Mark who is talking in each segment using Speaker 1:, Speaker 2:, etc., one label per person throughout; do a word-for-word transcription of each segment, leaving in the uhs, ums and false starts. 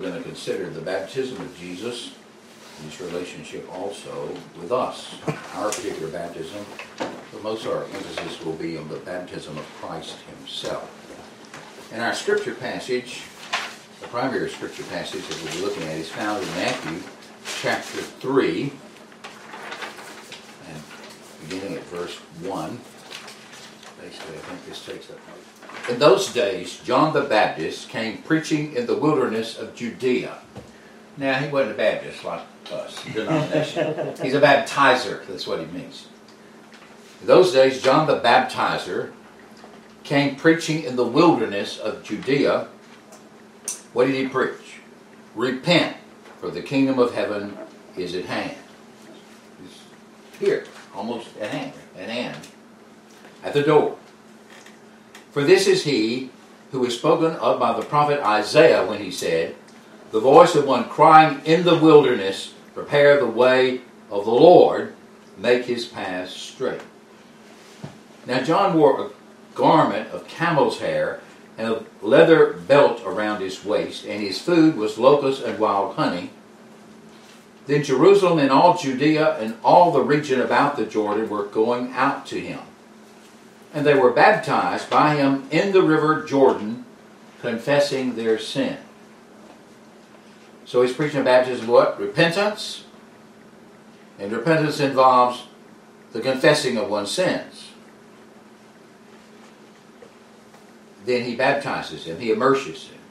Speaker 1: We're going to consider the baptism of Jesus, his relationship also with us, our particular baptism, but most of our emphasis will be on the baptism of Christ himself. And our scripture passage, the primary scripture passage that we'll be looking at, is found in Matthew chapter three, and beginning at verse one. Basically, I think this takes up. In those days, John the Baptist came preaching in the wilderness of Judea. Now, he wasn't a Baptist like us, denomination. He's a baptizer, that's what he means. In those days, John the Baptizer came preaching in the wilderness of Judea. What did he preach? Repent, for the kingdom of heaven is at hand. It's here, almost at hand, at hand, at the door. For this is he who is spoken of by the prophet Isaiah when he said, the voice of one crying in the wilderness, prepare the way of the Lord, make his paths straight. Now John wore a garment of camel's hair and a leather belt around his waist, and his food was locusts and wild honey. Then Jerusalem and all Judea and all the region about the Jordan were going out to him. And they were baptized by him in the river Jordan, confessing their sin. So he's preaching a baptism of what? Repentance. And repentance involves the confessing of one's sins. Then he baptizes him. He immerses him.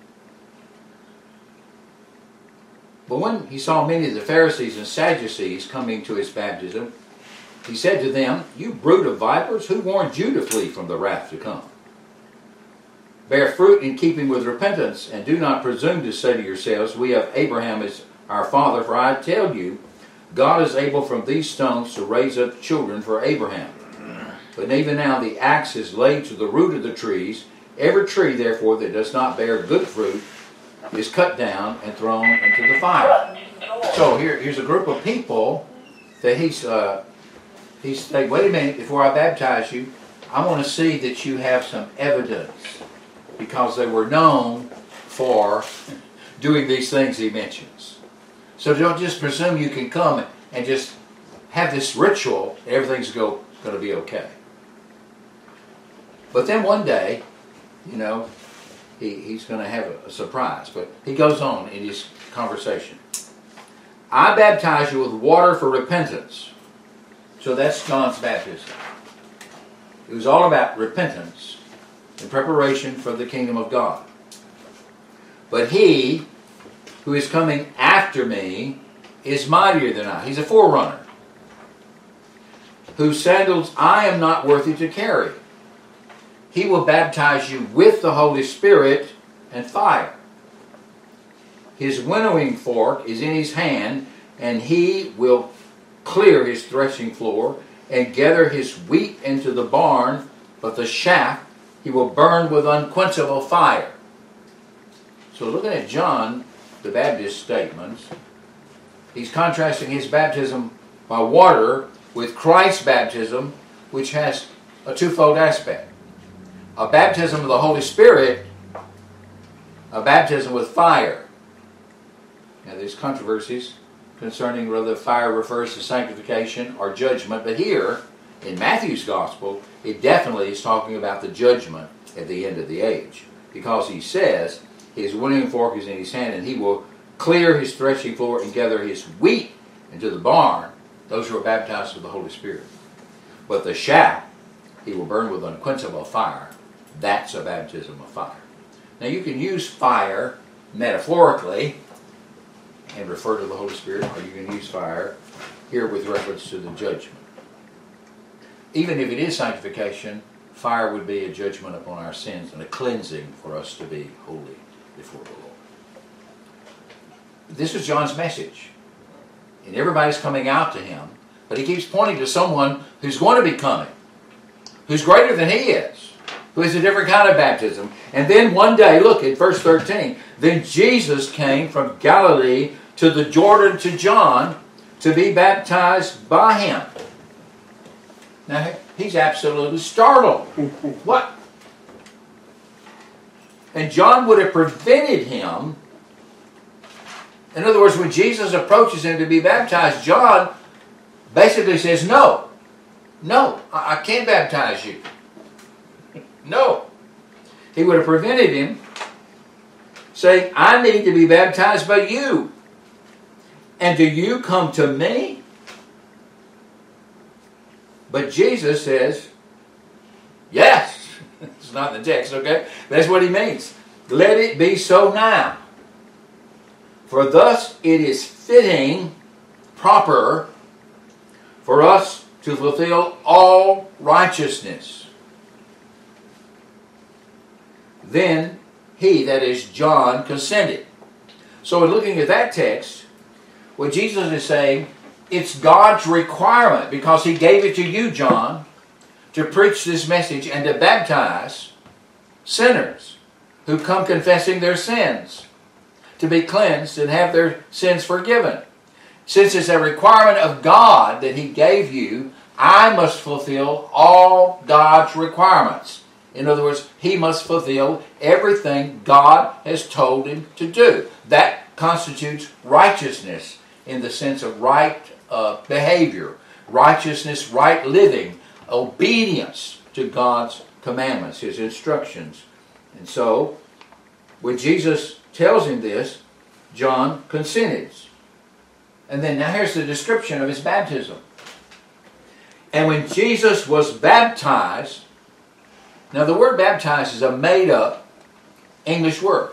Speaker 1: But when he saw many of the Pharisees and Sadducees coming to his baptism, he said to them, you brood of vipers, who warned you to flee from the wrath to come? Bear fruit in keeping with repentance, and do not presume to say to yourselves, we have Abraham as our father, for I tell you, God is able from these stones to raise up children for Abraham. But even now the axe is laid to the root of the trees. Every tree, therefore, that does not bear good fruit is cut down and thrown into the fire. So here, here's a group of people that he's, uh, he's saying, wait a minute, before I baptize you, I want to see that you have some evidence. Because they were known for doing these things he mentions. So don't just presume you can come and just have this ritual, everything's go, going to be okay. But then one day, you know, he, he's going to have a, a surprise. But he goes on in his conversation. I baptize you with water for repentance. So that's John's baptism. It was all about repentance in preparation for the kingdom of God. But he who is coming after me is mightier than I. He's a forerunner. Whose sandals I am not worthy to carry. He will baptize you with the Holy Spirit and fire. His winnowing fork is in his hand, and he will clear his threshing floor and gather his wheat into the barn, but the chaff he will burn with unquenchable fire. So looking at John the Baptist's statements, he's contrasting his baptism by water with Christ's baptism, which has a twofold aspect. A baptism of the Holy Spirit, a baptism with fire. Now there's controversies concerning whether fire refers to sanctification or judgment, but here, in Matthew's Gospel, it definitely is talking about the judgment at the end of the age. Because he says, his winnowing fork is in his hand, and he will clear his threshing floor and gather his wheat into the barn, those who are baptized with the Holy Spirit. But the chaff, he will burn with unquenchable fire. That's a baptism of fire. Now you can use fire metaphorically and refer to the Holy Spirit, or you can use fire here with reference to the judgment. Even if it is sanctification, fire would be a judgment upon our sins and a cleansing for us to be holy before the Lord. This is John's message. And everybody's coming out to him, but he keeps pointing to someone who's going to be coming, who's greater than he is, who is a different kind of baptism. And then one day, look at verse thirteen, then Jesus came from Galilee to the Jordan to John to be baptized by him. Now, he's absolutely startled. What? And John would have prevented him In other words, when Jesus approaches him to be baptized, John basically says, no, no, I, I can't baptize you. No. He would have prevented him saying, I need to be baptized by you. And do you come to me? But Jesus says, yes. It's not in the text, okay? That's what he means. Let it be so now. For thus it is fitting, proper, for us to fulfill all righteousness. Then he, that is John, consented. So in looking at that text, what Jesus is saying, it's God's requirement, because he gave it to you, John, to preach this message and to baptize sinners who come confessing their sins, to be cleansed and have their sins forgiven. Since it's a requirement of God that he gave you, I must fulfill all God's requirements. In other words, he must fulfill everything God has told him to do. That constitutes righteousness in the sense of right uh, behavior, righteousness, right living, obedience to God's commandments, his instructions. And so, when Jesus tells him this, John consents. And then now here's the description of his baptism. And when Jesus was baptized, now the word baptized is a made-up English word.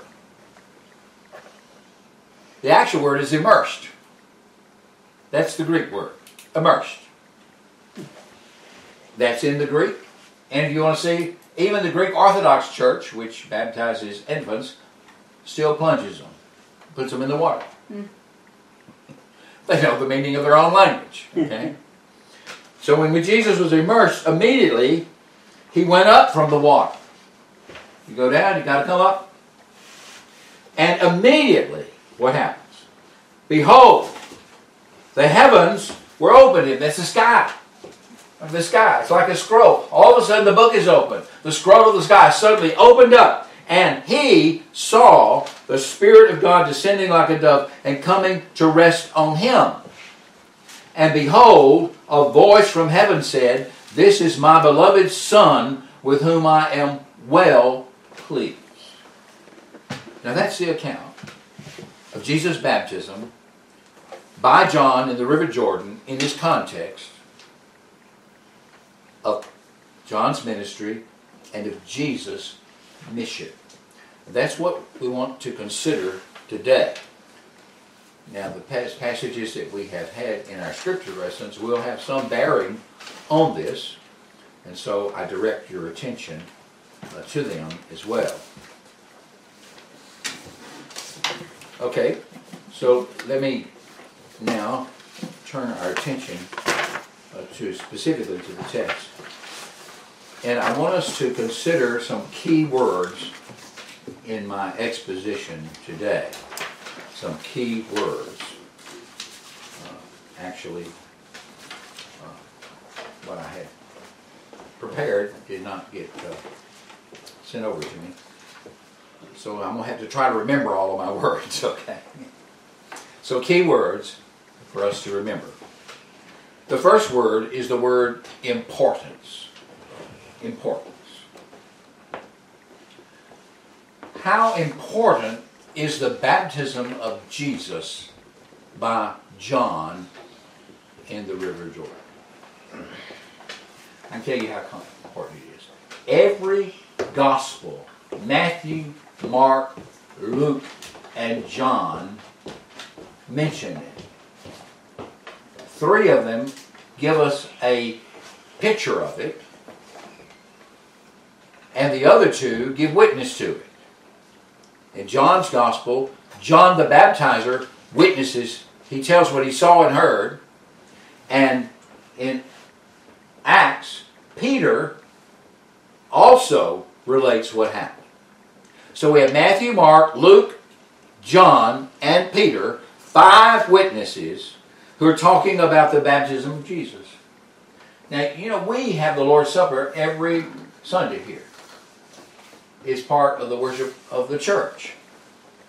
Speaker 1: The actual word is immersed. That's the Greek word, immersed. That's in the Greek. And if you want to see, even the Greek Orthodox Church, which baptizes infants, still plunges them, puts them in the water. Mm. They know the meaning of their own language. Okay? So when Jesus was immersed, immediately he went up from the water. You go down, you got to come up. And immediately, what happens? Behold, the heavens were opened. That's the sky. The sky. It's like a scroll. All of a sudden the book is open. The scroll of the sky suddenly opened up. And he saw the Spirit of God descending like a dove and coming to rest on him. And behold, a voice from heaven said, This is my beloved Son, with whom I am well pleased. Now that's the account of Jesus' baptism by John in the River Jordan in this context of John's ministry and of Jesus' mission. That's what we want to consider today. Now, the past passages that we have had in our scripture lessons will have some bearing on this, and so I direct your attention uh, to them as well. Okay, so let me now turn our attention uh, to specifically to the text. And I want us to consider some key words in my exposition today. Some key words. Uh, actually, uh, what I had prepared did not get uh, sent over to me. So I'm going to have to try to remember all of my words, okay? So key words for us to remember. The first word is the word importance. Importance. How important is the baptism of Jesus by John in the River Jordan? I can tell you how important it is. Every gospel, Matthew, Mark, Luke, and John, mention it. Three of them give us a picture of it, and the other two give witness to it. In John's Gospel, John the Baptizer witnesses, he tells what he saw and heard. And in Acts, Peter also relates what happened. So we have Matthew, Mark, Luke, John, and Peter, five witnesses who are talking about the baptism of Jesus. Now, you know, we have the Lord's Supper every Sunday here. It's part of the worship of the church.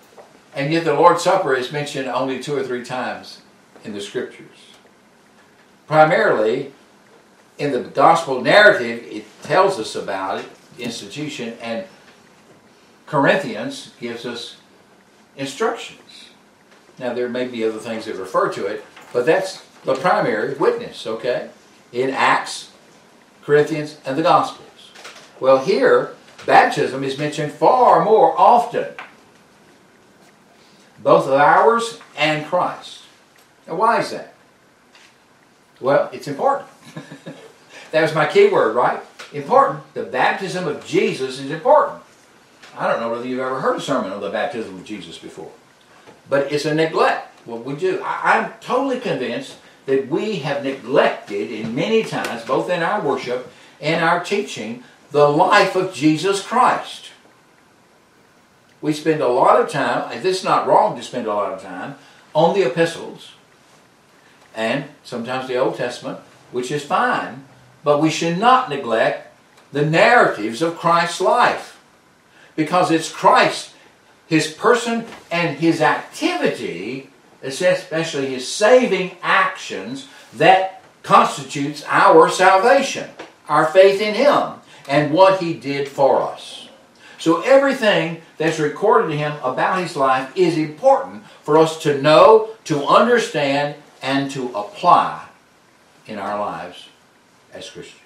Speaker 1: And yet the Lord's Supper is mentioned only two or three times in the Scriptures. Primarily, in the gospel narrative, it tells us about it, institution, and Corinthians gives us instructions. Now, there may be other things that refer to it, but that's the primary witness, okay? In Acts, Corinthians, and the Gospels. Well, here, baptism is mentioned far more often. Both of ours and Christ. Now, why is that? Well, it's important. That was my key word, right? Important. The baptism of Jesus is important. I don't know whether you've ever heard a sermon on the baptism of Jesus before. But it's a neglect, what we do. I, I'm totally convinced that we have neglected in many times, both in our worship and our teaching, the life of Jesus Christ. We spend a lot of time, and this is not wrong to spend a lot of time, on the epistles and sometimes the Old Testament, which is fine, but we should not neglect the narratives of Christ's life. Because it's Christ, His person and His activity, especially His saving actions, that constitutes our salvation, our faith in Him, and what He did for us. So everything that's recorded in Him about His life is important for us to know, to understand, and to apply in our lives as Christians.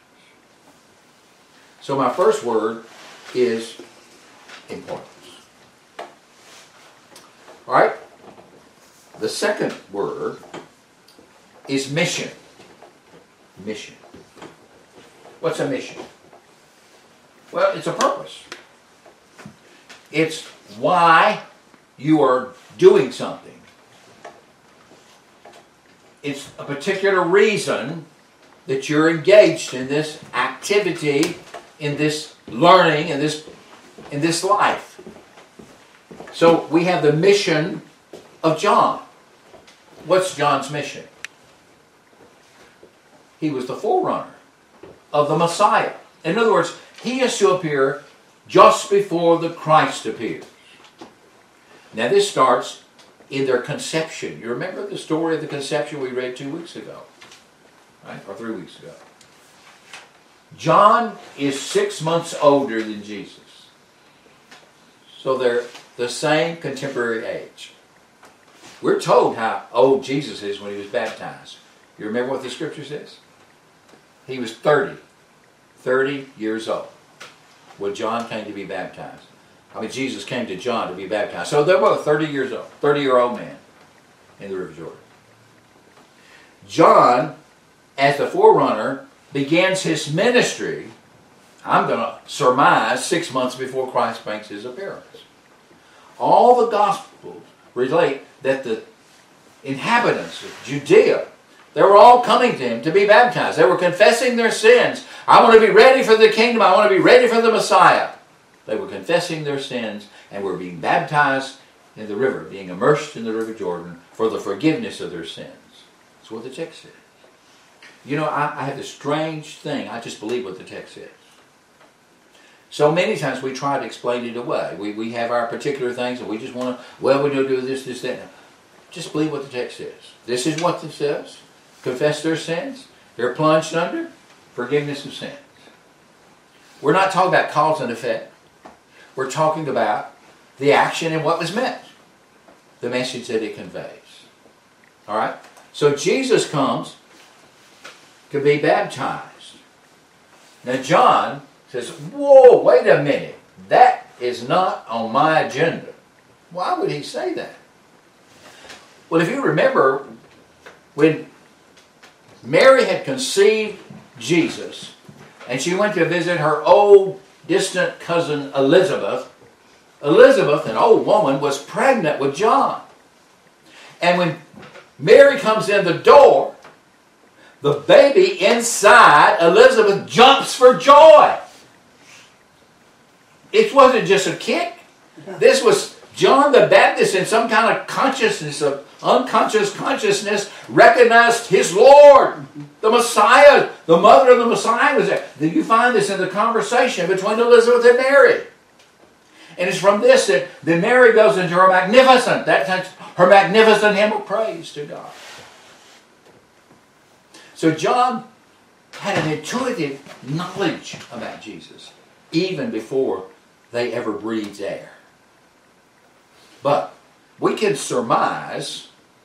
Speaker 1: So my first word is importance. All right? The second word is mission. Mission. What's a mission? Well, it's a purpose. It's why you are doing something. It's a particular reason that you're engaged in this activity, in this learning, in this, in this life. So we have the mission of John. What's John's mission? He was the forerunner of the Messiah. In other words, he is to appear just before the Christ appears. Now this starts in their conception. You remember the story of the conception we read two weeks ago? Right? Or three weeks ago. John is six months older than Jesus. So they're the same contemporary age. We're told how old Jesus is when he was baptized. You remember what the scripture says? He was thirty. thirty years old when John came to be baptized. I mean, Jesus came to John to be baptized. So they're both thirty years old. thirty-year-old man in the River Jordan. John, as the forerunner, begins his ministry, I'm going to surmise, six months before Christ makes his appearance. All the Gospels relate that the inhabitants of Judea, they were all coming to him to be baptized. They were confessing their sins. I want to be ready for the kingdom. I want to be ready for the Messiah. They were confessing their sins and were being baptized in the river, being immersed in the River Jordan for the forgiveness of their sins. That's what the text says. You know, I, I have this strange thing. I just believe what the text says. So many times we try to explain it away. We, we have our particular things and we just want to, well, we don't do this, this, that. Just believe what the text says. This is what it says. Confess their sins. They're plunged under forgiveness of sins. We're not talking about cause and effect. We're talking about the action and what was meant. The message that it conveys. All right? So Jesus comes to be baptized. Now John says, whoa, wait a minute. That is not on my agenda. Why would he say that? Well, if you remember, when Mary had conceived Jesus, and she went to visit her old, distant cousin Elizabeth, Elizabeth, an old woman, was pregnant with John. And when Mary comes in the door, the baby inside Elizabeth jumps for joy. It wasn't just a kick. This was John the Baptist in some kind of consciousness, of unconscious consciousness, recognized his Lord, the Messiah. The mother of the Messiah was there. You find this in the conversation between Elizabeth and Mary. And it's from this that then Mary goes into her magnificent, that's her magnificent hymn of praise to God. So John had an intuitive knowledge about Jesus, even before they ever breathed air. But we can surmise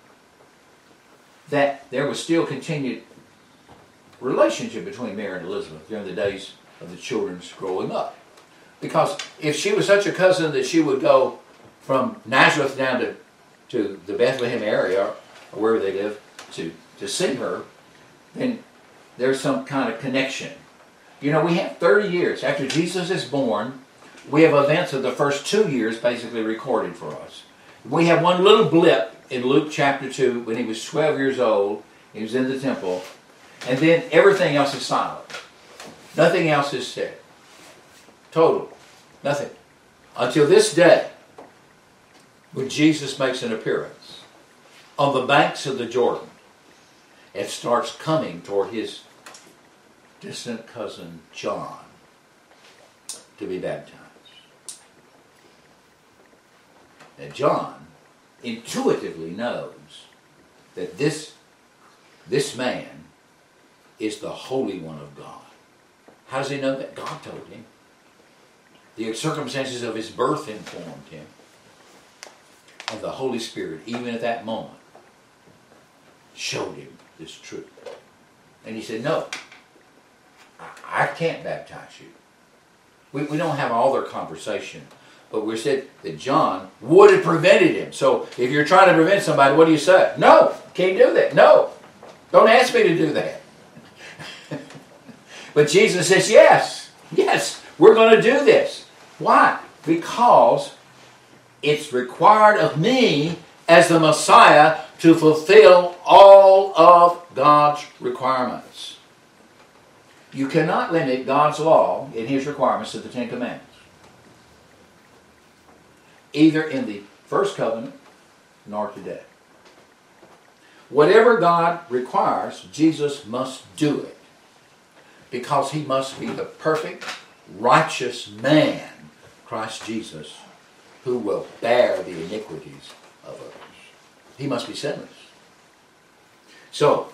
Speaker 1: that there was still continued relationship between Mary and Elizabeth during the days of the children's growing up. Because if she was such a cousin that she would go from Nazareth down to, to the Bethlehem area, or wherever they live, to, to see her, then there's some kind of connection. You know, we have thirty years after Jesus is born, we have events of the first two years basically recorded for us. We have one little blip in Luke chapter two when he was twelve years old. He was in the temple. And then everything else is silent. Nothing else is said. Total. Nothing. Until this day, when Jesus makes an appearance on the banks of the Jordan and starts coming toward his distant cousin John to be baptized. Now John intuitively knows that this, this man is the Holy One of God. How does he know that? God told him. The circumstances of his birth informed him. And the Holy Spirit, even at that moment, showed him this truth. And he said, no, I, I can't baptize you. We, we don't have all their conversation. But we said that John would have prevented him. So if you're trying to prevent somebody, what do you say? No, can't do that. No, don't ask me to do that. But Jesus says, yes, yes, we're going to do this. Why? Because it's required of me as the Messiah to fulfill all of God's requirements. You cannot limit God's law in his requirements to the Ten Commandments. Either in the first covenant nor today. Whatever God requires, Jesus must do it. Because he must be the perfect, righteous man, Christ Jesus, who will bear the iniquities of others. He must be sinless. So,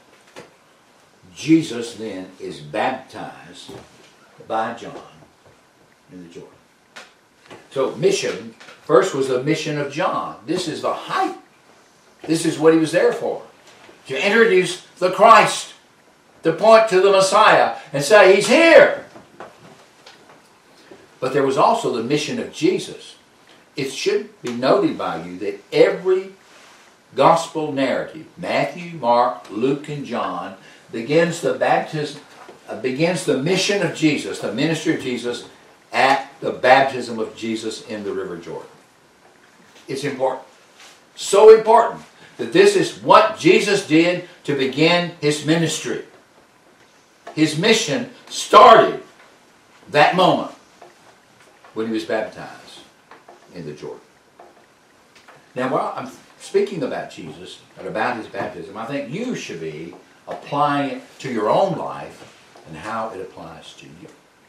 Speaker 1: Jesus then is baptized by John in the Jordan. So, mission, first was the mission of John. This is the height. This is what he was there for. To introduce the Christ. To point to the Messiah and say, he's here. But there was also the mission of Jesus. It should be noted by you that every gospel narrative, Matthew, Mark, Luke, and John, begins the baptism, uh, begins the mission of Jesus, the ministry of Jesus, at the baptism of Jesus in the River Jordan. It's important. So important that this is what Jesus did to begin his ministry. His mission started that moment when he was baptized in the Jordan. Now, while I'm speaking about Jesus and about his baptism, I think you should be applying it to your own life and how it applies to you.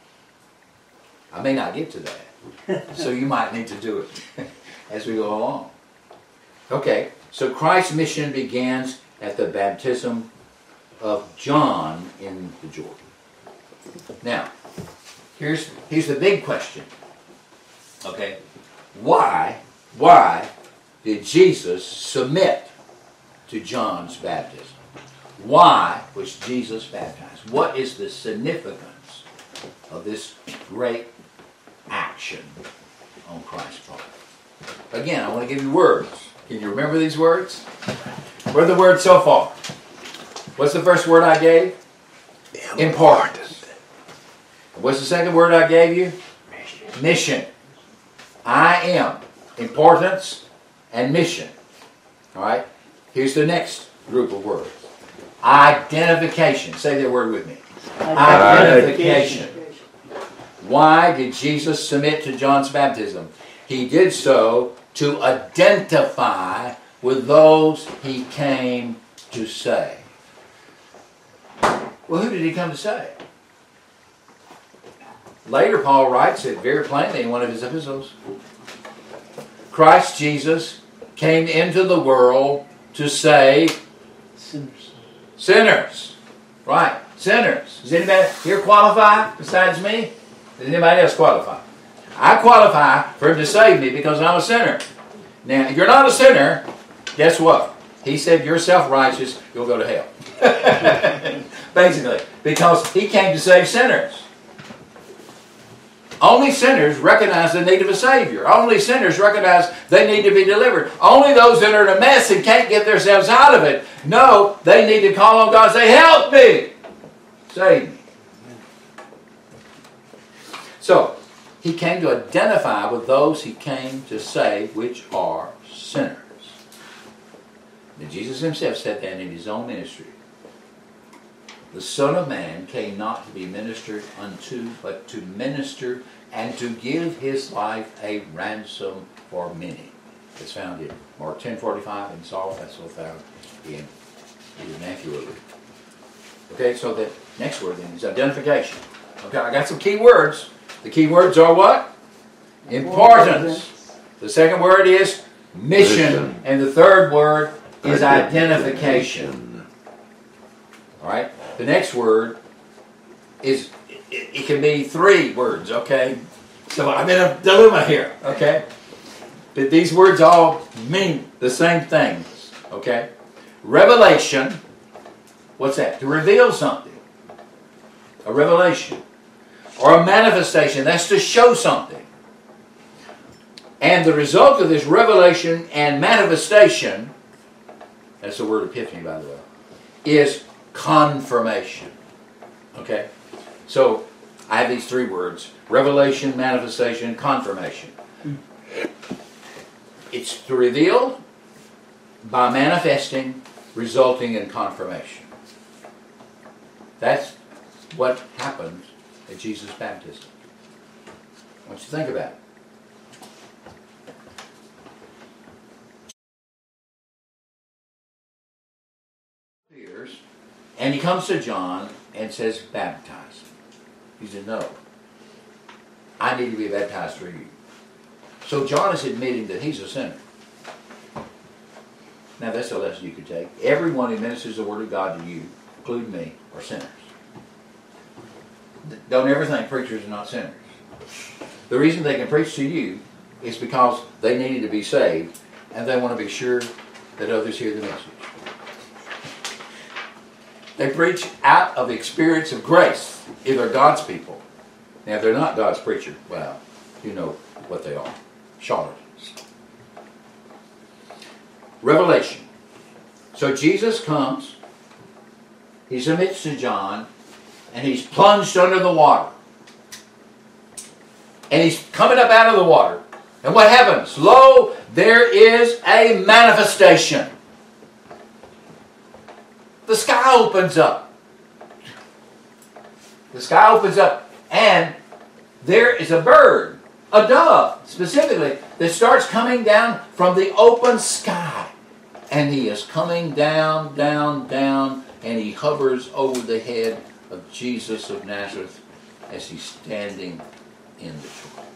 Speaker 1: I may not get to that, so you might need to do it as we go along. Okay, so Christ's mission begins at the baptism of John in the Jordan. Now, here's, here's the big question. Okay, why, why did Jesus submit to John's baptism? Why was Jesus baptized? What is the significance of this great action on Christ's part? Again, I want to give you words. Can you remember these words? What are the words so far? What's the first word I gave? Importance. What's the second word I gave you? Mission. Mission. I am. Importance and mission. All right? Here's the next group of words. Identification. Say that word with me. Identification. Why did Jesus submit to John's baptism? He did so to identify with those he came to save. Well, who did he come to save? Later, Paul writes it very plainly in one of his epistles. Christ Jesus came into the world to save
Speaker 2: Sinners.
Speaker 1: sinners. Right, sinners. Does anybody here qualify besides me? Does anybody else qualify? I qualify for him to save me because I'm a sinner. Now, if you're not a sinner, guess what? He said you're self-righteous, you'll go to hell. Basically, because he came to save sinners. Only sinners recognize the need of a Savior. Only sinners recognize they need to be delivered. Only those that are in a mess and can't get themselves out of it know they need to call on God and say, help me! Save me. So, he came to identify with those he came to save, which are sinners. And Jesus himself said that in his own ministry. The Son of Man came not to be ministered unto, but to minister and to give his life a ransom for many. It's found in Mark ten forty-five, and Saul, that's also found in, in Matthew eleven. Okay, so the next word then is identification. Okay, I got some key words. The key words are what? Importance. The second word is mission. mission. And the third word is identification. All right? The next word is, it, it can be three words, okay? So I'm in a dilemma here, okay? But these words all mean the same things, okay? Revelation, what's that? To reveal something. A revelation. Or a manifestation, that's to show something. And the result of this revelation and manifestation, that's the word epiphany, by the way, is confirmation. Okay? So, I have these three words. Revelation, manifestation, confirmation. It's to reveal by manifesting, resulting in confirmation. That's what happens at Jesus' baptism. I want you to think about it. And he comes to John and says, baptize him. He said, no. I need to be baptized through you. So John is admitting that he's a sinner. Now that's a lesson you could take. Everyone who ministers the Word of God to you, including me, are sinners. Don't ever think preachers are not sinners. The reason they can preach to you is because they needed to be saved and they want to be sure that others hear the message. They preach out of the experience of grace if they're God's people. Now, if they're not God's preacher, well, you know what they are. Charlatans. Revelation. So Jesus comes, he submits to John, and he's plunged under the water. And he's coming up out of the water. And what happens? Lo, there is a manifestation. The sky opens up. The sky opens up, and there is a bird, a dove specifically, that starts coming down from the open sky. And he is coming down, down, down, and he hovers over the head of Jesus of Nazareth as he's standing in the shore.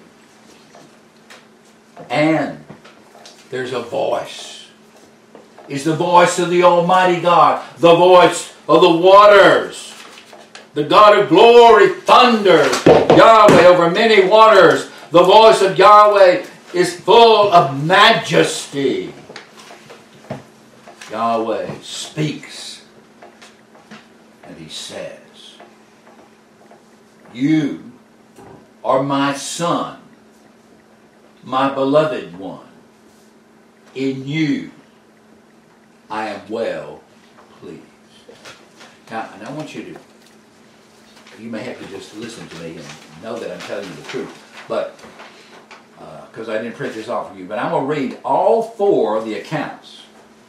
Speaker 1: And there's a voice. It's the voice of the Almighty God, the voice of the waters. The God of glory thunders, Yahweh over many waters. The voice of Yahweh is full of majesty. Yahweh speaks, and he says, you are my son, my beloved one. In you I am well pleased. Now, and I want you to, you may have to just listen to me and know that I'm telling you the truth, but, because uh, I didn't print this off for you, but I'm going to read all four of the accounts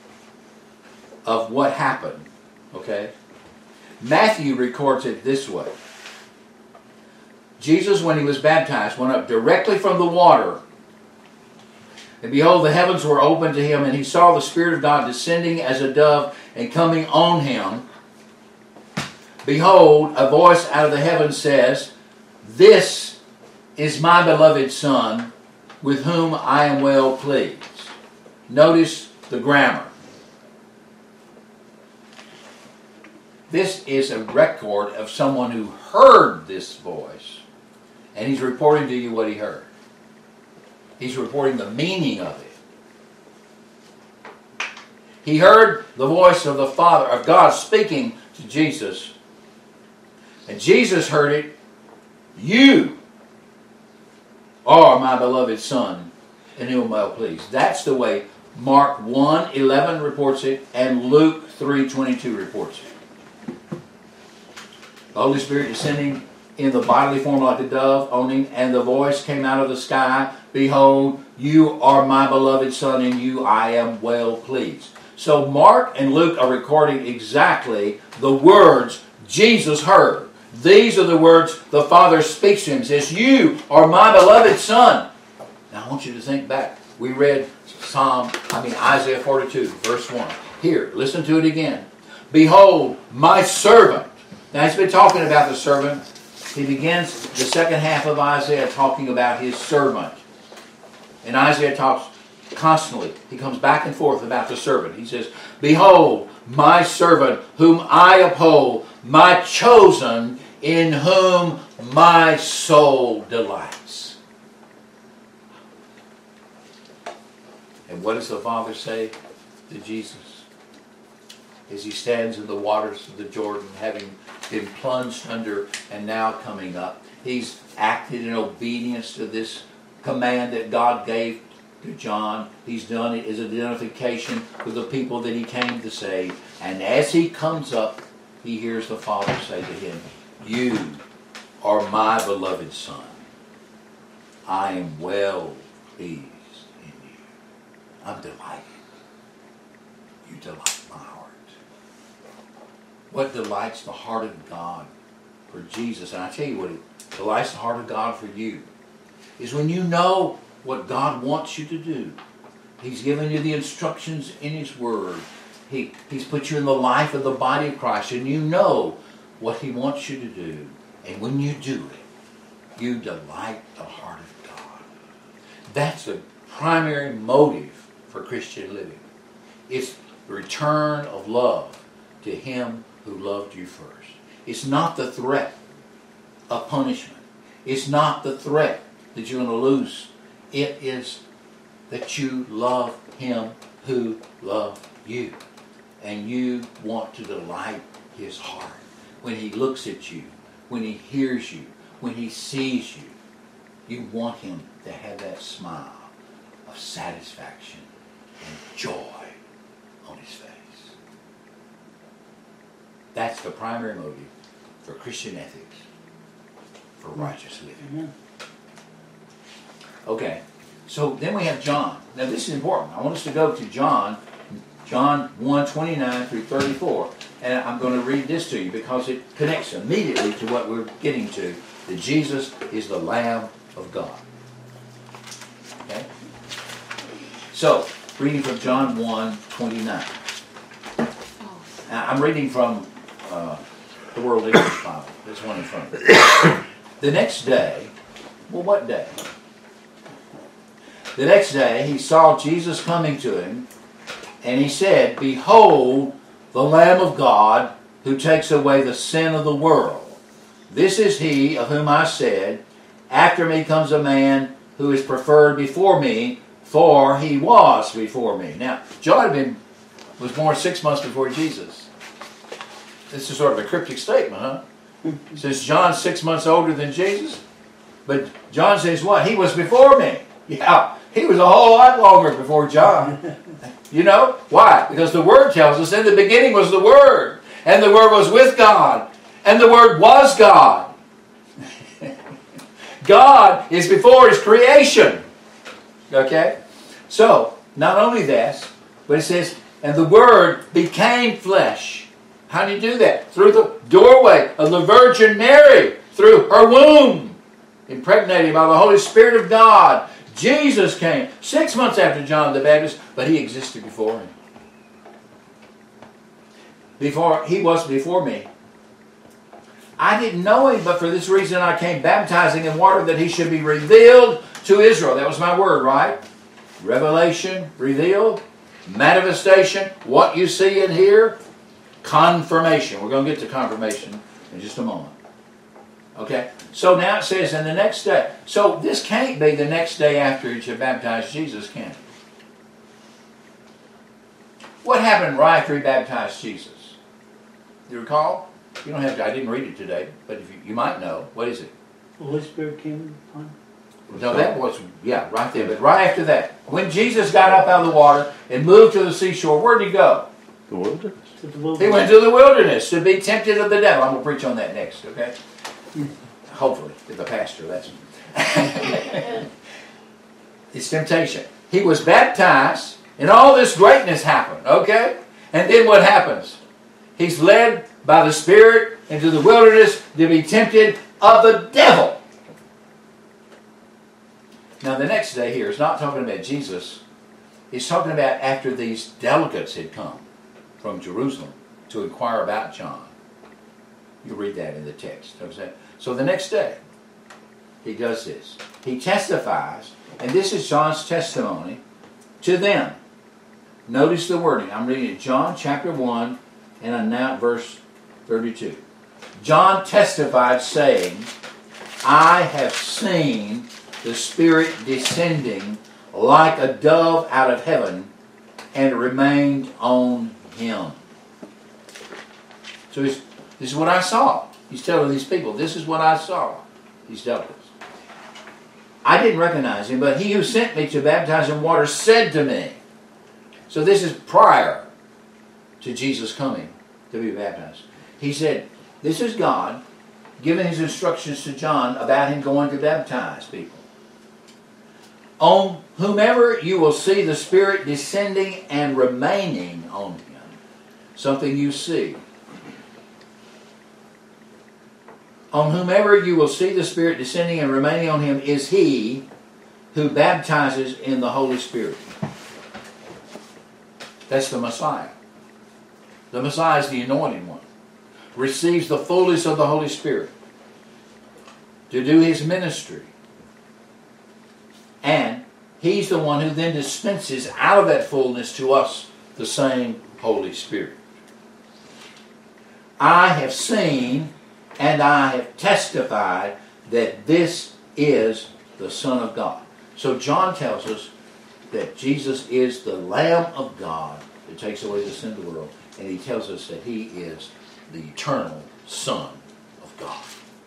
Speaker 1: of what happened, okay? Matthew records it this way. Jesus, when he was baptized, went up directly from the water. And behold, the heavens were opened to him, and he saw the Spirit of God descending as a dove and coming on him. Behold, a voice out of the heavens says, "This is my beloved Son, with whom I am well pleased." Notice the grammar. This is a record of someone who heard this voice, and he's reporting to you what he heard. He's reporting the meaning of it. He heard the voice of the Father, of God speaking to Jesus, and Jesus heard it. "You are my beloved Son, in whom I am well pleased." That's the way Mark one eleven reports it, and Luke three twenty-two reports it. The Holy Spirit descending in the bodily form like a dove on him, and the voice came out of the sky, "Behold, you are my beloved Son, in you I am well pleased." So Mark and Luke are recording exactly the words Jesus heard. These are the words the Father speaks to him. He says, "You are my beloved Son." Now I want you to think back. We read Psalm, I mean Isaiah forty-two, verse one. Here, listen to it again. "Behold, my servant." Now he's been talking about the servant. He begins the second half of Isaiah talking about his servant. And Isaiah talks constantly. He comes back and forth about the servant. He says, "Behold, my servant, whom I uphold, my chosen, in whom my soul delights." And what does the Father say to Jesus as he stands in the waters of the Jordan, having been plunged under and now coming up? He's acted in obedience to this command that God gave to John. He's done it as identification with the people that he came to save. And as he comes up, he hears the Father say to him, "You are my beloved Son. I am well pleased in you." I'm delighted. You delight my heart. What delights the heart of God for Jesus, and I tell you what delights the heart of God for you, is when you know what God wants you to do. He's given you the instructions in His Word. He, he's put you in the life of the body of Christ, and you know what He wants you to do. And when you do it, you delight the heart of God. That's the primary motive for Christian living. It's the return of love to Him who loved you first. It's not the threat of punishment. It's not the threat that you're going to lose. It is that you love Him who loved you. And you want to delight His heart. When He looks at you, when He hears you, when He sees you, you want Him to have that smile of satisfaction and joy on His face. That's the primary motive for Christian ethics, for righteous living. Okay, so then we have John. Now this is important. I want us to go to John, John one, twenty-nine through thirty-four. And I'm going to read this to you because it connects immediately to what we're getting to, that Jesus is the Lamb of God. Okay? So, reading from John one, twenty-nine. Now, I'm reading from uh, the World English Bible. There's one in front of me. The next day, well, what day? The next day, he saw Jesus coming to him, and he said, "Behold, the Lamb of God, who takes away the sin of the world. This is he of whom I said, after me comes a man who is preferred before me, for he was before me." Now, John had been, was born six months before Jesus. This is sort of a cryptic statement, huh? Since John's six months older than Jesus. But John says what? He was before me. Yeah, he was a whole lot longer before John. You know? Why? Because the Word tells us, in the beginning was the Word, and the Word was with God, and the Word was God. God is before His creation. Okay? So, not only that, but it says, and the Word became flesh. How do you do that? Through the doorway of the Virgin Mary, through her womb, impregnated by the Holy Spirit of God. Jesus came six months after John the Baptist, but He existed before him. Before He was before me. I didn't know him, but for this reason I came baptizing in water that he should be revealed to Israel. That was my word, right? Revelation, revealed, manifestation, what you see and hear, confirmation. We're going to get to confirmation in just a moment. Okay? So now it says, in the next day. So this can't be the next day after he should baptize Jesus, can it? What happened right after he baptized Jesus? Do you recall? You don't have to. I didn't read it today, but if you, you might know. What is it?
Speaker 2: The Holy Spirit came upon him.
Speaker 1: No, that was, yeah, right there. But right after that, when Jesus got up out of the water and moved to the seashore, where did he go?
Speaker 3: The wilderness.
Speaker 2: To the wilderness.
Speaker 1: He went to the wilderness to be tempted of the devil. I'm going to preach on that next, okay? Hopefully, if the pastor lets me. It's temptation. He was baptized, and all this greatness happened, okay? And then what happens? He's led by the Spirit into the wilderness to be tempted of the devil. Now the next day here is not talking about Jesus. He's talking about after these delegates had come from Jerusalem to inquire about John. You read that in the text. So the next day, he does this. He testifies, and this is John's testimony to them. Notice the wording. I'm reading John chapter one, and I'm now at verse thirty-two. John testified, saying, I have seen the Spirit descending like a dove out of heaven, and it remained on him. So he's, this is what I saw. He's telling these people, this is what I saw. These delegates. I didn't recognize him, but he who sent me to baptize in water said to me. So this is prior to Jesus coming to be baptized. He said, this is God giving his instructions to John about him going to baptize people. On whomever you will see the Spirit descending and remaining on him. Something you see. On whomever you will see the Spirit descending and remaining on him is he who baptizes in the Holy Spirit. That's the Messiah. The Messiah is the anointed one. Receives the fullness of the Holy Spirit to do his ministry. And he's the one who then dispenses out of that fullness to us the same Holy Spirit. I have seen and I have testified that this is the Son of God. So John tells us that Jesus is the Lamb of God that takes away the sin of the world. And he tells us that he is the eternal Son of God.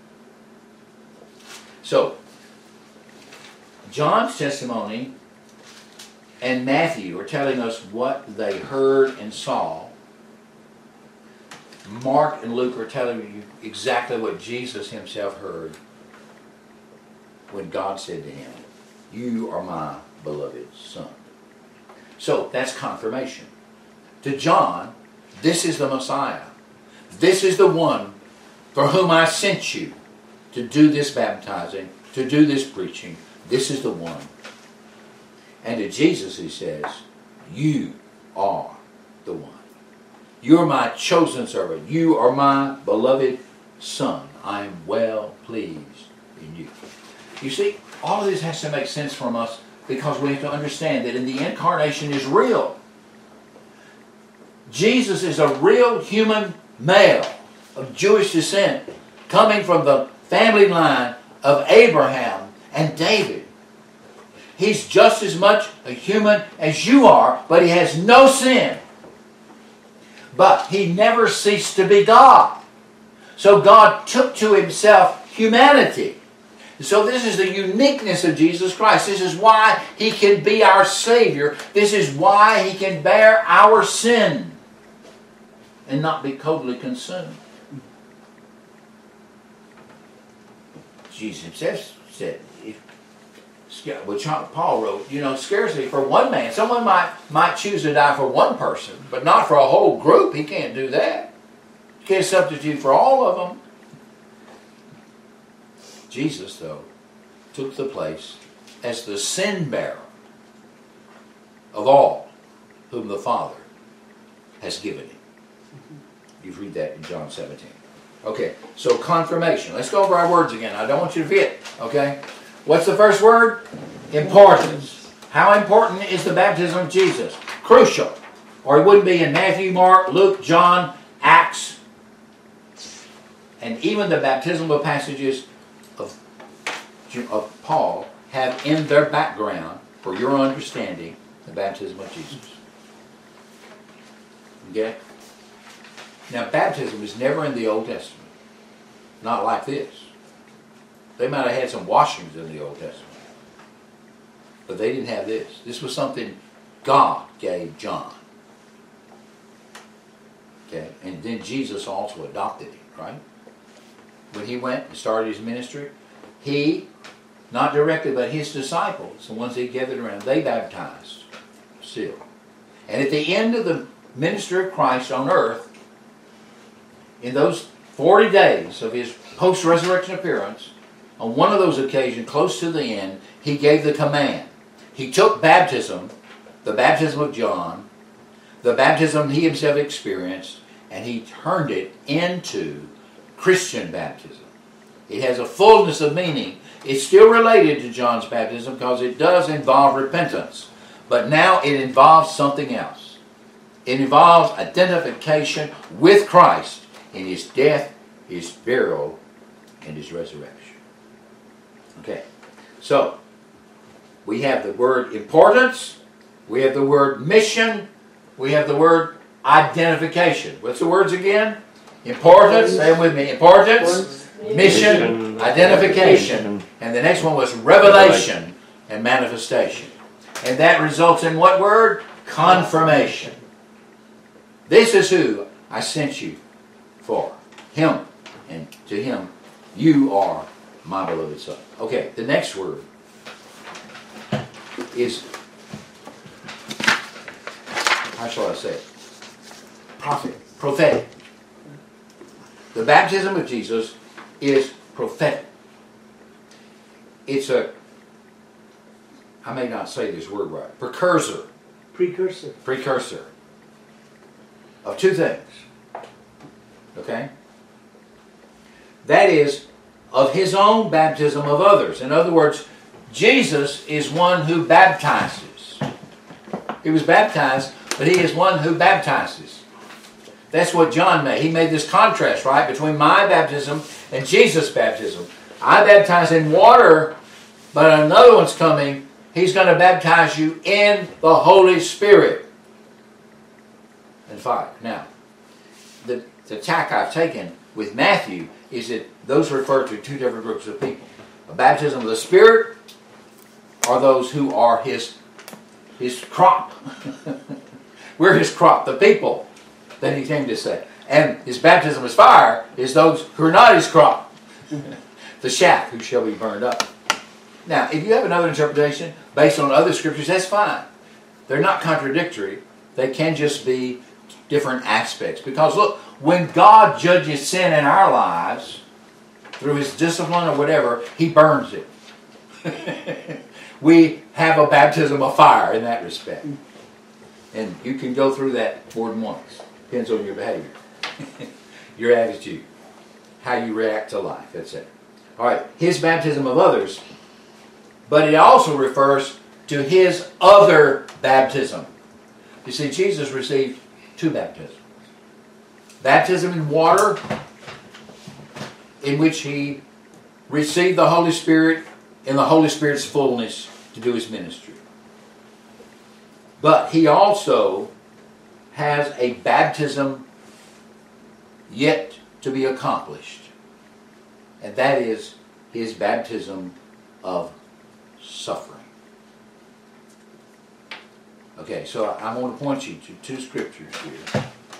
Speaker 1: So, John's testimony and Matthew are telling us what they heard and saw. Mark and Luke are telling you exactly what Jesus himself heard when God said to him, you are my beloved Son. So, that's confirmation. To John, this is the Messiah. This is the one for whom I sent you to do this baptizing, to do this preaching. This is the one. And to Jesus he says, you are the one. You're my chosen servant. You are my beloved Son. I am well pleased in you. You see, all of this has to make sense from us because we have to understand that in the incarnation is real. Jesus is a real human male of Jewish descent coming from the family line of Abraham and David. He's just as much a human as you are, but he has no sin. But he never ceased to be God. So God took to himself humanity. So this is the uniqueness of Jesus Christ. This is why he can be our Savior. This is why he can bear our sin and not be totally consumed. Jesus himself said, if, which Paul wrote, you know, scarcely for one man. Someone might, might choose to die for one person, but not for a whole group. He can't do that. He can't substitute for all of them. Jesus, though, took the place as the sin bearer of all whom the Father has given him. You read that in John seventeen. Okay, so confirmation. Let's go over our words again. I don't want you to forget. Okay? What's the first word? Importance. How important is the baptism of Jesus? Crucial. Or it wouldn't be in Matthew, Mark, Luke, John, Acts, and even the baptismal passages of, of Paul have in their background, for your understanding, the baptism of Jesus. Okay? Now, baptism is never in the Old Testament. Not like this. They might have had some washings in the Old Testament. But they didn't have this. This was something God gave John. Okay? And then Jesus also adopted it, right? When he went and started his ministry, he, not directly, but his disciples, the ones he gathered around, they baptized still. And at the end of the ministry of Christ on earth, in those forty days of his post-resurrection appearance, on one of those occasions, close to the end, he gave the command. He took baptism, the baptism of John, the baptism he himself experienced, and he turned it into Christian baptism. It has a fullness of meaning. It's still related to John's baptism because it does involve repentance. But now it involves something else. It involves identification with Christ in his death, his burial, and his resurrection. Okay, so we have the word importance, we have the word mission, we have the word identification. What's the words again? Importance, say them with me. Importance, mission, identification. And the next one was revelation and manifestation. And that results in what word? Confirmation. This is who I sent you for. Him. And to him, you are my beloved Son. Okay, the next word is, how shall I say it? Prophet. Prophetic. The baptism of Jesus is prophetic. It's a, I may not say this word right, precursor.
Speaker 2: Precursor.
Speaker 1: Precursor of two things. Okay? That is, of his own baptism of others. In other words, Jesus is one who baptizes. He was baptized, but he is one who baptizes. That's what John made. He made this contrast, right, between my baptism and Jesus' baptism. I baptize in water, but another one's coming. He's going to baptize you in the Holy Spirit and fire. Now, the, the tack I've taken with Matthew is that those refer to two different groups of people. A baptism of the Spirit are those who are his, his crop. We're his crop, the people that he came to save. And his baptism of fire is those who are not his crop. The chaff who shall be burned up. Now, if you have another interpretation based on other scriptures, that's fine. They're not contradictory. They can just be different aspects. Because look, when God judges sin in our lives, through his discipline or whatever, he burns it. We have a baptism of fire in that respect. And you can go through that more than once. Depends on your behavior. Your attitude. How you react to life. That's it. All right. His baptism of others. But it also refers to his other baptism. You see, Jesus received two baptisms. Baptism in water, in which he received the Holy Spirit in the Holy Spirit's fullness to do his ministry. But he also has a baptism yet to be accomplished. And that is his baptism of suffering. Okay, so I want to point you to two scriptures here.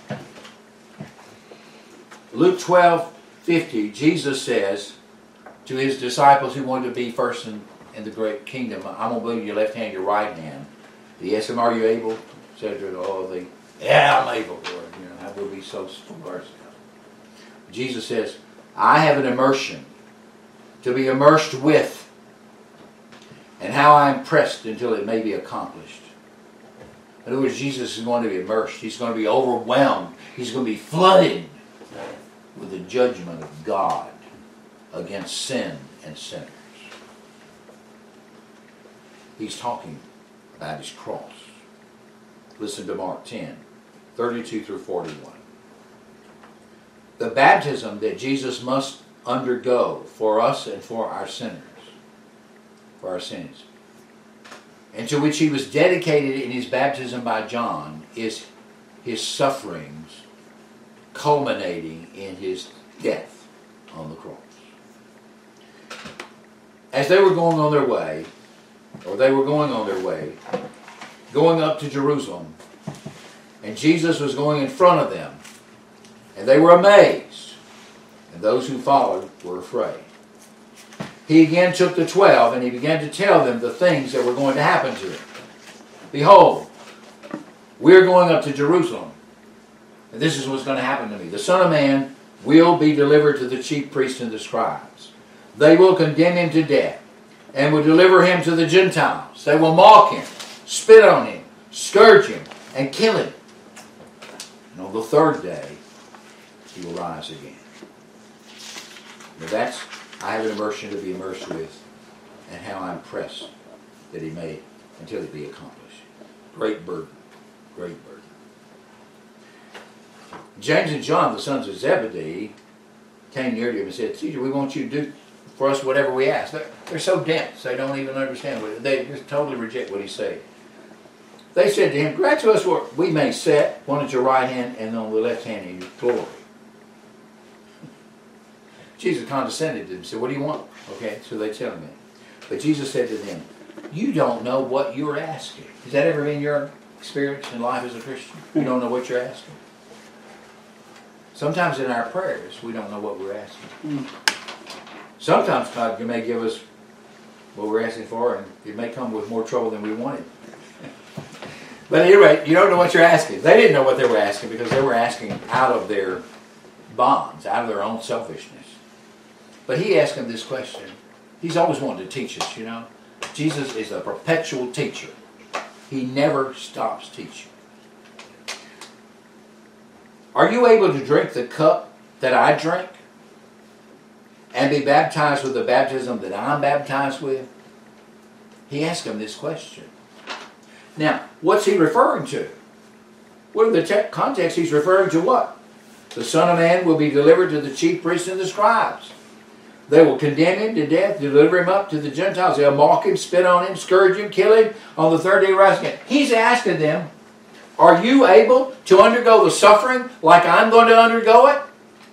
Speaker 1: Luke twelve fifty, Jesus says to his disciples who wanted to be first in, in the great kingdom, I'm going to move your left hand, your right hand. He asked them, are you able? Said to all the, yeah, I'm able, Lord. You know, I will be so first. Jesus says, I have an immersion to be immersed with, and how I am pressed until it may be accomplished. In other words, Jesus is going to be immersed. He's going to be overwhelmed. He's going to be flooded with the judgment of God against sin and sinners. He's talking about his cross. Listen to Mark ten, thirty-two through forty-one. The baptism that Jesus must undergo for us and for our sinners, for our sins, and to which he was dedicated in his baptism by John, is his sufferings culminating in his death on the cross. As they were going on their way, or they were going on their way, going up to Jerusalem, and Jesus was going in front of them, and they were amazed, and those who followed were afraid. He again took the twelve, and he began to tell them the things that were going to happen to them. Behold, we are going up to Jerusalem, and this is what's going to happen to me. The Son of Man will be delivered to the chief priests and the scribes. They will condemn him to death, and will deliver him to the Gentiles. They will mock him, spit on him, scourge him, and kill him. And on the third day, he will rise again. Now that's, I have an immersion to be immersed with, and how I'm pressed that he may, until it be accomplished. Great burden, great burden. James and John, the sons of Zebedee, came near to him and said, Teacher, we want you to do for us whatever we ask. They're, they're so dense, they don't even understand what they just totally reject what he's saying. They said to him, grant to us what we may set, one at your right hand and on the left hand in your glory. Jesus condescended to them and said, what do you want? Okay, so they tell him that. But Jesus said to them, you don't know what you're asking. Has that ever been your experience in life as a Christian? You don't know what you're asking? Sometimes in our prayers, we don't know what we're asking. Sometimes God may give us what we're asking for, and it may come with more trouble than we wanted. But at any rate, you don't know what you're asking. They didn't know what they were asking because they were asking out of their bonds, out of their own selfishness. But he asked them this question. He's always wanted to teach us, you know. Jesus is a perpetual teacher. He never stops teaching. Are you able to drink the cup that I drink and be baptized with the baptism that I'm baptized with? He asked him this question. Now, what's he referring to? What in the te- context, he's referring to what? The Son of Man will be delivered to the chief priests and the scribes. They will condemn him to death, deliver him up to the Gentiles. They'll mock him, spit on him, scourge him, kill him. On the third day, rise again. He's asking them, are you able to undergo the suffering like I'm going to undergo it?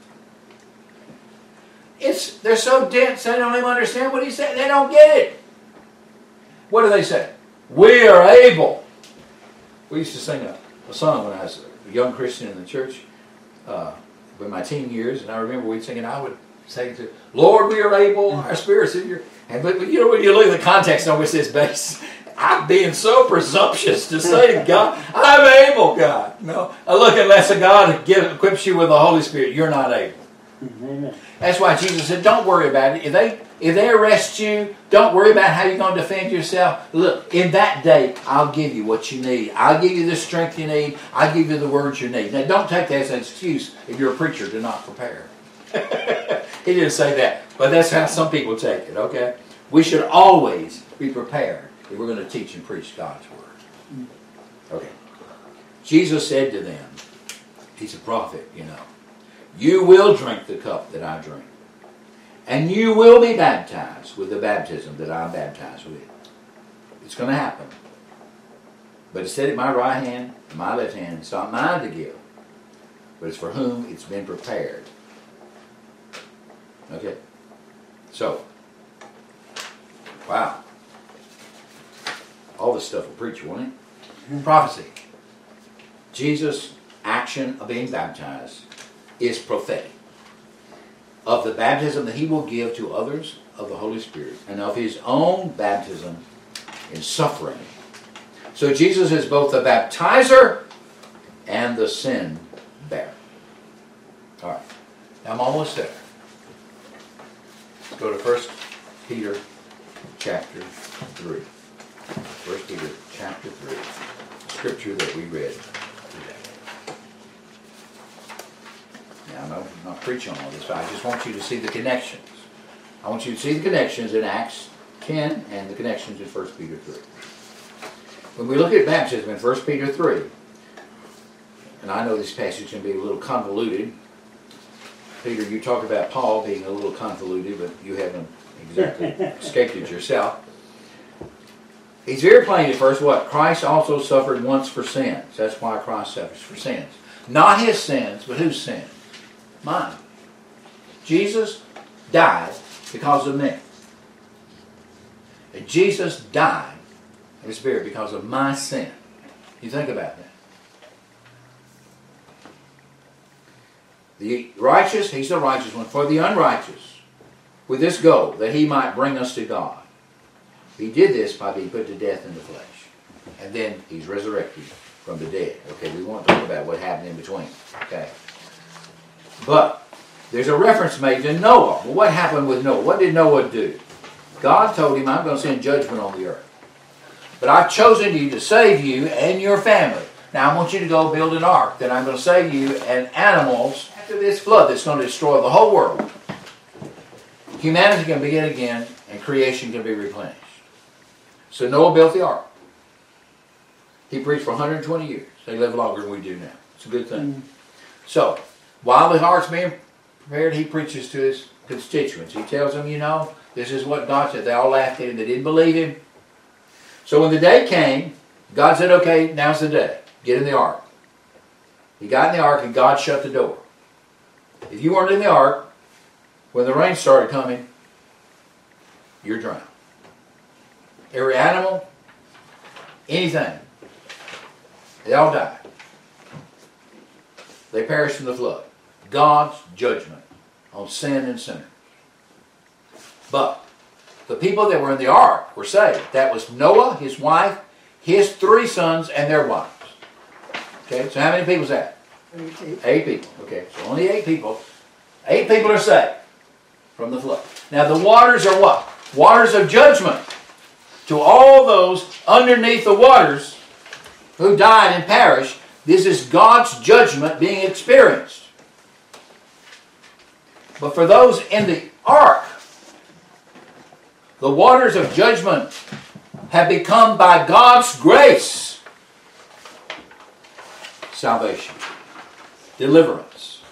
Speaker 1: It's, they're so dense, they don't even understand what he's saying. They don't get it. What do they say? We are able. We used to sing a, a song when I was a young Christian in the church, uh, in my teen years, and I remember we'd sing it. I would say to Lord, we are able, our spirits in your... And but you know, when you look at the context on which this based, I'm being so presumptuous to say to God, I'm able, God. No, I look, unless a God gives, equips you with the Holy Spirit, you're not able.
Speaker 2: Amen.
Speaker 1: That's why Jesus said, don't worry about it. If they if they arrest you, don't worry about how you're going to defend yourself. Look, in that day, I'll give you what you need. I'll give you the strength you need. I'll give you the words you need. Now, don't take that as an excuse if you're a preacher to not prepare. He didn't say that, but that's how some people take it, okay? We should always be prepared if we're going to teach and preach God's Word. Okay. Jesus said to them, he's a prophet, you know, you will drink the cup that I drink, and you will be baptized with the baptism that I'm baptized with. It's going to happen. But it's set at my right hand and my left hand. It's not mine to give, but it's for whom it's been prepared. Okay? So, wow. All this stuff will preach, won't it? Prophecy. Jesus' action of being baptized is prophetic of the baptism that he will give to others of the Holy Spirit and of his own baptism in suffering. So Jesus is both the baptizer and the sin bearer. All right. Now I'm almost there. Let's go to First Peter chapter three. First Peter chapter three. Scripture that we read today. Now I'm I'm not preaching on all this, but I just want you to see the connections. I want you to see the connections in Acts ten and the connections in First Peter three. When we look at baptism in First Peter three, and I know this passage can be a little convoluted. Peter, you talk about Paul being a little convoluted, but you haven't exactly escaped it yourself. He's very plain at first what? Christ also suffered once for sins. That's why Christ suffers for sins. Not his sins, but whose sins? Mine. Jesus died because of me. And Jesus died in the Spirit because of my sin. You think about that. The righteous, he's the righteous one, for the unrighteous, with this goal, that he might bring us to God. He did this by being put to death in the flesh. And then he's resurrected from the dead. Okay, we won't talk about what happened in between. Okay. But there's a reference made to Noah. Well, what happened with Noah? What did Noah do? God told him, I'm going to send judgment on the earth. But I've chosen you to save you and your family. Now I want you to go build an ark that I'm going to save you and animals after this flood that's going to destroy the whole world. Humanity can begin again and creation can be replenished. So Noah built the ark. He preached for one hundred twenty years. They live longer than we do now. It's a good thing. Mm. So, while the ark's being prepared, he preaches to his constituents. He tells them, you know, this is what God said. They all laughed at him. They didn't believe him. So when the day came, God said, okay, now's the day. Get in the ark. He got in the ark and God shut the door. If you weren't in the ark, when the rain started coming, you're drowned. Every animal, anything, they all died. They perished in the flood. God's judgment on sin and sinners. But the people that were in the ark were saved. That was Noah, his wife, his three sons, and their wives. Okay, so how many people is that? Eight. Eight people. Okay, so only eight people. Eight people are saved from the flood. Now the waters are what? Waters of judgment to all those underneath the waters who died and perished. This is God's judgment being experienced. But for those in the ark, the waters of judgment have become by God's grace salvation, deliverance.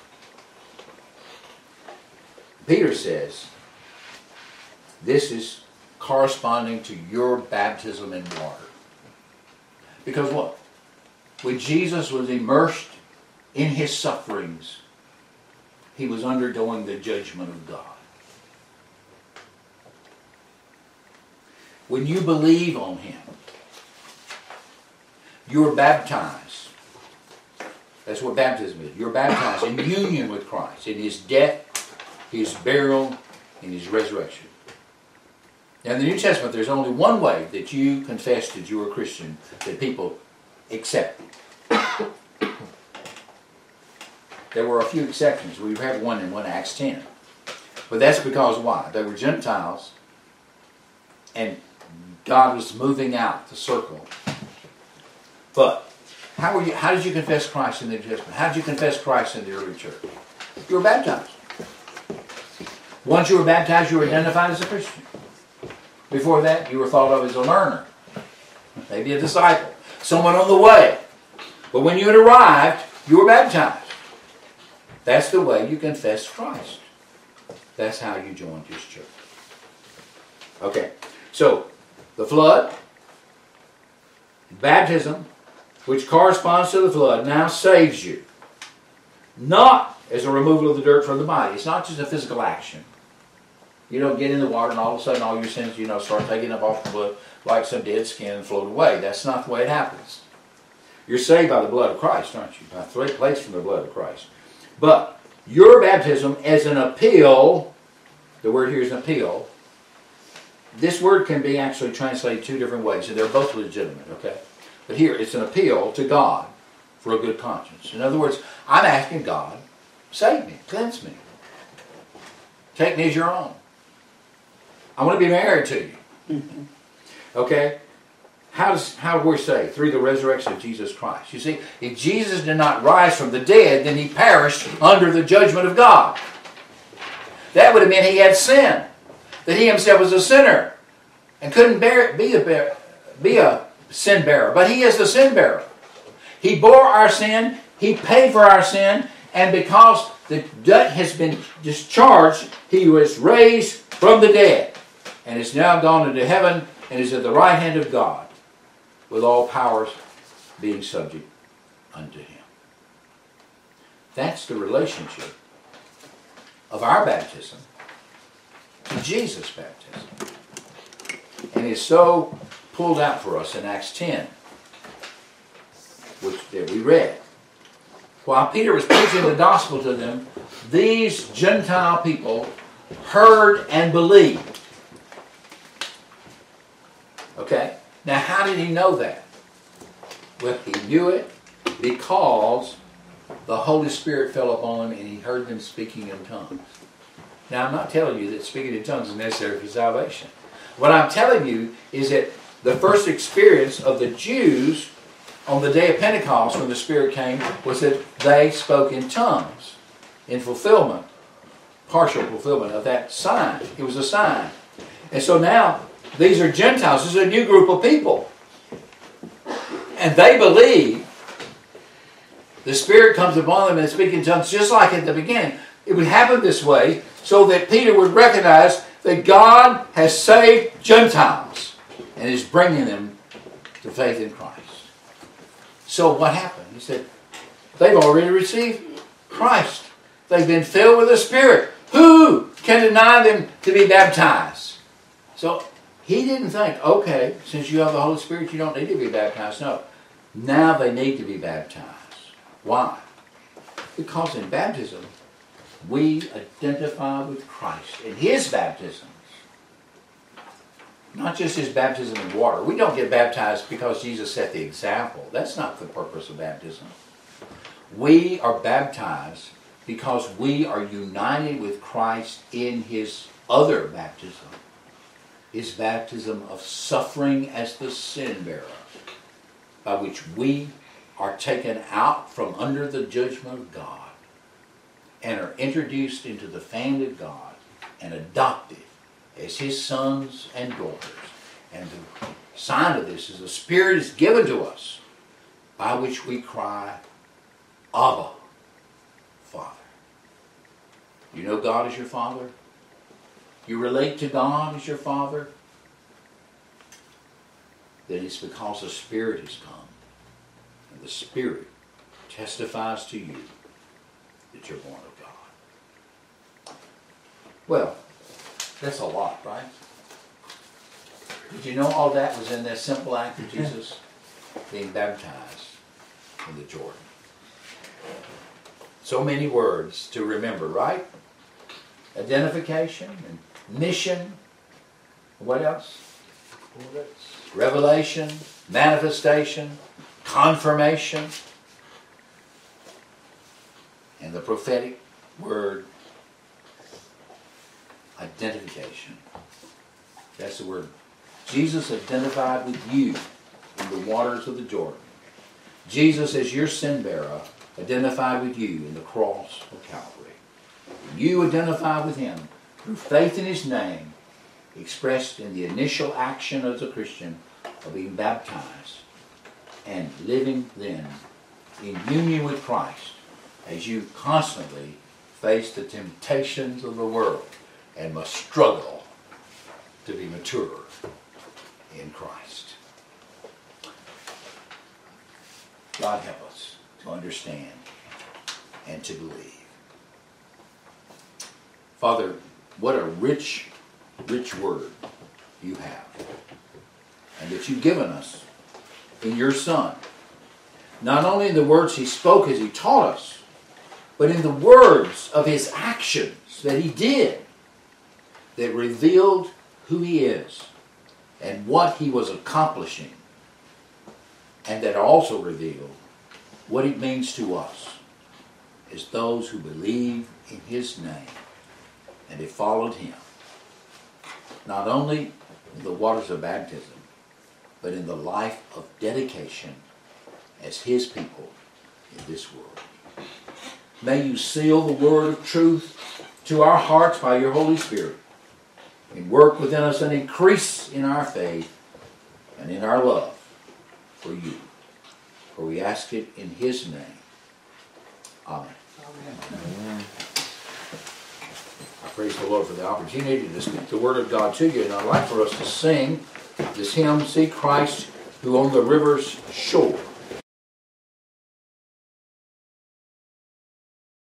Speaker 1: Peter says this is corresponding to your baptism in water. Because what? When Jesus was immersed in his sufferings, he was undergoing the judgment of God. When you believe on him, you're baptized. That's what baptism is. You're baptized in union with Christ, in his death, his burial, and his resurrection. Now in the New Testament, there's only one way that you confess that you're a Christian, that people accept. There were a few exceptions. We have one in one Acts ten. But that's because why? They were Gentiles, and God was moving out the circle. But how were you? How did you confess Christ in the New Testament? How did you confess Christ in the early church? You were baptized. Once you were baptized, you were identified as a Christian. Before that, you were thought of as a learner, maybe a disciple, someone on the way. But when you had arrived, you were baptized. That's the way you confess Christ. That's how you joined his church. Okay, so the flood, baptism, which corresponds to the flood, now saves you. Not as a removal of the dirt from the body. It's not just a physical action. You don't get in the water and all of a sudden all your sins, you know, start taking up off the blood like some dead skin and float away. That's not the way it happens. You're saved by the blood of Christ, aren't you? By three places from the blood of Christ. But your baptism as an appeal, the word here is an appeal. This word can be actually translated two different ways, and they're both legitimate, okay? But here, it's an appeal to God for a good conscience. In other words, I'm asking God, save me, cleanse me. Take me as your own. I want to be married to you. Okay? how does how we say? Through the resurrection of Jesus Christ. You see, if Jesus did not rise from the dead, then he perished under the judgment of God. That would have meant he had sin. That he himself was a sinner. And couldn't bear, be, a, bear, be a sin bearer. But he is the sin bearer. He bore our sin. He paid for our sin. And because the debt has been discharged, he was raised from the dead. And is now gone into heaven and is at the right hand of God, with all powers being subject unto him. That's the relationship of our baptism to Jesus' baptism. And it's so pulled out for us in Acts ten, which that we read. While Peter was preaching the gospel to them, these Gentile people heard and believed. Okay? Now, how did he know that? Well, he knew it because the Holy Spirit fell upon him and he heard them speaking in tongues. Now, I'm not telling you that speaking in tongues is necessary for salvation. What I'm telling you is that the first experience of the Jews on the day of Pentecost when the Spirit came was that they spoke in tongues in fulfillment, partial fulfillment of that sign. It was a sign. And so now, these are Gentiles. This is a new group of people. And they believe the Spirit comes upon them and they speak in tongues just like at the beginning. It would happen this way so that Peter would recognize that God has saved Gentiles and is bringing them to faith in Christ. So what happened? He said, they've already received Christ. They've been filled with the Spirit. Who can deny them to be baptized? So he didn't think, okay, since you have the Holy Spirit, you don't need to be baptized. No. Now they need to be baptized. Why? Because in baptism, we identify with Christ in his baptisms. Not just his baptism in water. We don't get baptized because Jesus set the example. That's not the purpose of baptism. We are baptized because we are united with Christ in his other baptism. His baptism of suffering as the sin bearer, by which we are taken out from under the judgment of God and are introduced into the family of God and adopted as his sons and daughters. And the sign of this is the Spirit is given to us, by which we cry, Abba, Father. You know God is your Father? You relate to God as your Father? Then it's because the Spirit has come. And the Spirit testifies to you that you're born of God. Well, that's a lot, right? Did you know all that was in that simple act of Jesus being baptized in the Jordan? So many words to remember, right? Identification and mission. What else? Revelation, manifestation, confirmation, and the prophetic word, identification. That's the word. Jesus identified with you in the waters of the Jordan. Jesus, as your sin bearer, identified with you in the cross of Calvary. You identify with him through faith in his name, expressed in the initial action as a Christian of being baptized and living then in union with Christ as you constantly face the temptations of the world and must struggle to be mature in Christ. God help us to understand and to believe. Father, what a rich, rich word you have, and that you've given us in your Son. Not only in the words he spoke as he taught us, but in the words of his actions that he did that revealed who he is and what he was accomplishing, and that also revealed what it means to us as those who believe in his name and have followed him, not only in the waters of baptism, but in the life of dedication as His people in this world. May you seal the word of truth to our hearts by your Holy Spirit, and work within us an increase in our faith and in our love for you. For we ask it in His name. Amen. Amen. I praise the Lord for the opportunity to speak the Word of God to you, and I'd like for us to sing this hymn, See Christ who on the river's shore.